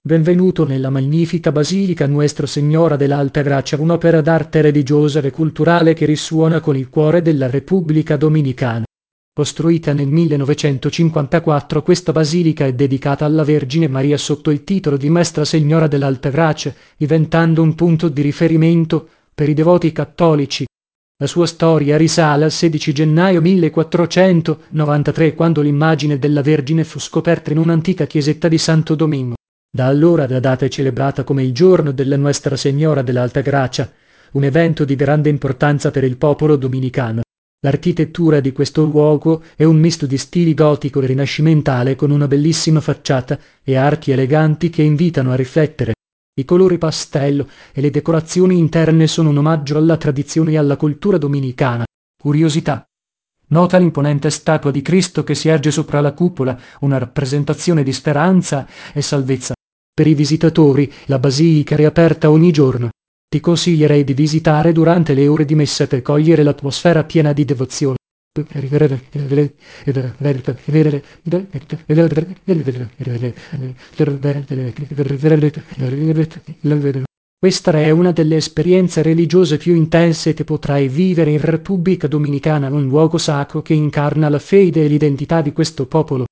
Benvenuto nella magnifica basilica Nuestra Signora dell'Alta Gracia, un'opera d'arte religiosa e culturale che risuona con il cuore della Repubblica Dominicana. Costruita nel 1954, questa basilica è dedicata alla Vergine Maria sotto il titolo di Mestra Signora dell'Alta Gracia, diventando un punto di riferimento per i devoti cattolici. La sua storia risale al 16 gennaio 1493, quando l'immagine della Vergine fu scoperta in un'antica chiesetta di Santo Domingo. Da allora la data è celebrata come il giorno della Nuestra Signora dell'Alta Gracia, un evento di grande importanza per il popolo dominicano. L'architettura di questo luogo è un misto di stili gotico e rinascimentale, con una bellissima facciata e archi eleganti che invitano a riflettere. I colori pastello e le decorazioni interne sono un omaggio alla tradizione e alla cultura dominicana. Curiosità: nota l'imponente statua di Cristo che si erge sopra la cupola, una rappresentazione di speranza e salvezza. Per i visitatori la basilica è riaperta ogni giorno. Ti consiglierei di visitare durante le ore di messa per cogliere l'atmosfera piena di devozione. Questa è una delle esperienze religiose più intense che potrai vivere in Repubblica Dominicana, un luogo sacro che incarna la fede e l'identità di questo popolo.